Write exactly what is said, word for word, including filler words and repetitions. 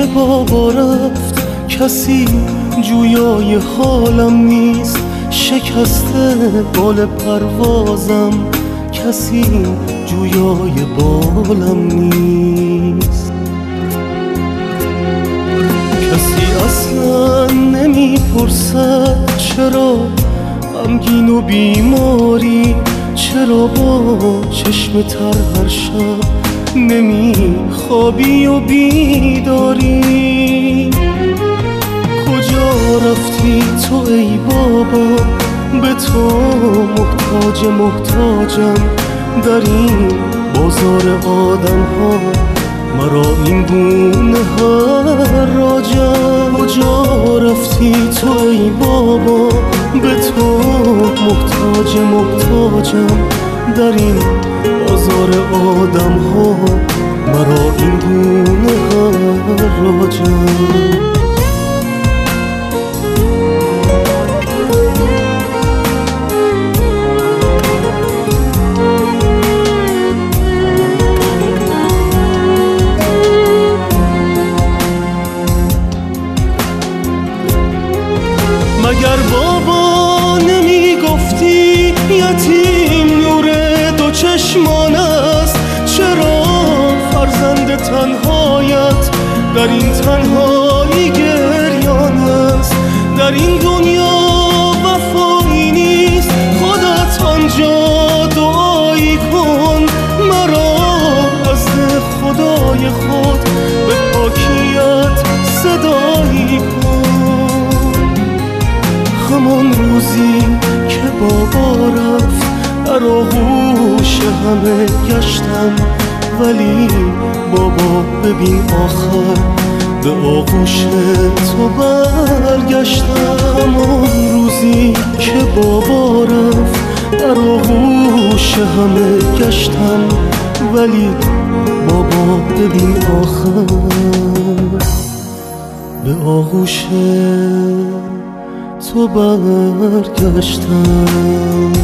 بابا رفت کسی جویای حالم نیست، شکسته بال پروازم کسی جویای بالم نیست. کسی اصلا نمیپرسد چرا غمگین و بیماری، چرا با چشم تر هر شب نمیخوابی و بیداری. کجا رفتی تو ای بابا، به تو محتاج محتاجم در این بازار آدم ها، مرا این گونه حراجم. کجا رفتی تو ای بابا، به تو محتاج محتاجم در این بازار آدم ها، مرا این گونه حراجم. مگر بابا نمی گفتی یتیم نور دو چشمان است؟ چرا فرزند تنهایت در این تنهایی گریان است؟ در این دنیا وفایی نیست، خودت آنجا دعایی کن مرا از خدای خود به پاکیت صدایی کن. همان روزی که بابا رفت در آغوش همه گشتم، ولی بابا ببین آخر به آغوش تو برگشتم. همان روزی که بابا رفت در آغوش همه گشتم، ولی بابا ببین آخر به آغوش تو برگشتم.